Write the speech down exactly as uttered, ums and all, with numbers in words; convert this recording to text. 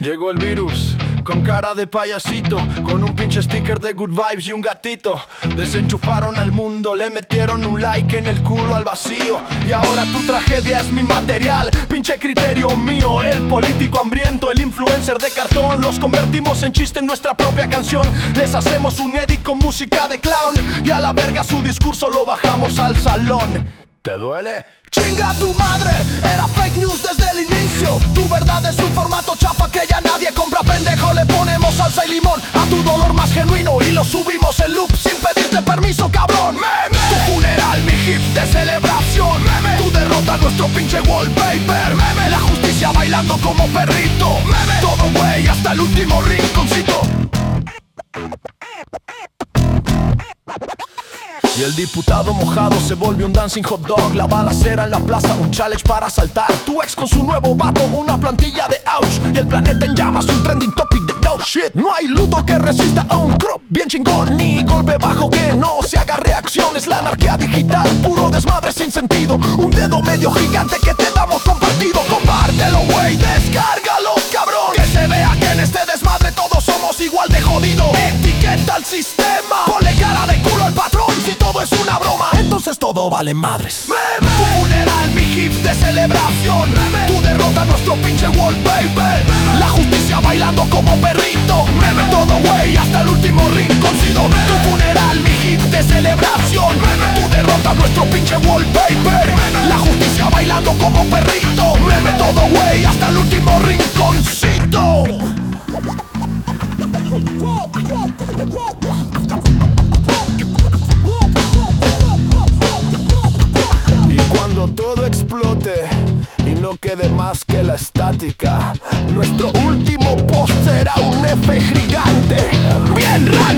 Llegó el virus, con cara de payasito, con un pinche sticker de good vibes y un gatito. Desenchufaron al mundo, le metieron un like en el culo al vacío. Y ahora tu tragedia es mi material, pinche criterio mío. El político hambriento, el influencer de cartón, los convertimos en chiste en nuestra propia canción. Les hacemos un edit con música de clown, y a la verga su discurso lo bajamos al salón. ¿Te duele? ¡Chinga tu madre! Era fake news desde el inicio. Tu verdad es un formato chapa que ya nadie compra, pendejo. Le ponemos salsa y limón a tu dolor más genuino y lo subimos en loop sin pedirte permiso, cabrón. Meme. Tu funeral, mi hip de celebración. Meme. Tu derrota, nuestro pinche wallpaper. Meme. La justicia bailando como perrito. Meme. Todo güey hasta el último rinconcito. Y el diputado mojado se volvió un dancing hot dog. La balacera en la plaza, un challenge para saltar. Tu ex con su nuevo vato, una plantilla de ouch. Y el planeta en llamas, un trending topic de dope shit. No hay luto que resista a un crop bien chingón, ni golpe bajo que no se haga reacción. Es la anarquía digital, puro desmadre sin sentido. Un dedo medio gigante que te damos compartido. Compártelo, wey, descárgalo, cabrón. Que se vea que en este desmadre todos somos igual de jodidos. Etiqueta al sistema, ponle cara de culo al patrón. Si todo es una broma, entonces todo vale madres. Meme. Tu funeral, mi hip de celebración. Meme. Tu derrota, nuestro pinche wallpaper. Meme. La justicia bailando como perrito. Meme. Todo güey hasta el último rinconcito. Tu funeral, mi hip de celebración. Meme. Tu derrota, nuestro pinche wallpaper. Meme. La justicia bailando como perrito. Meme. Todo güey hasta el último rinconcito. Cuando todo explote y no quede más que la estática, nuestro último post será un F gigante, bien raro.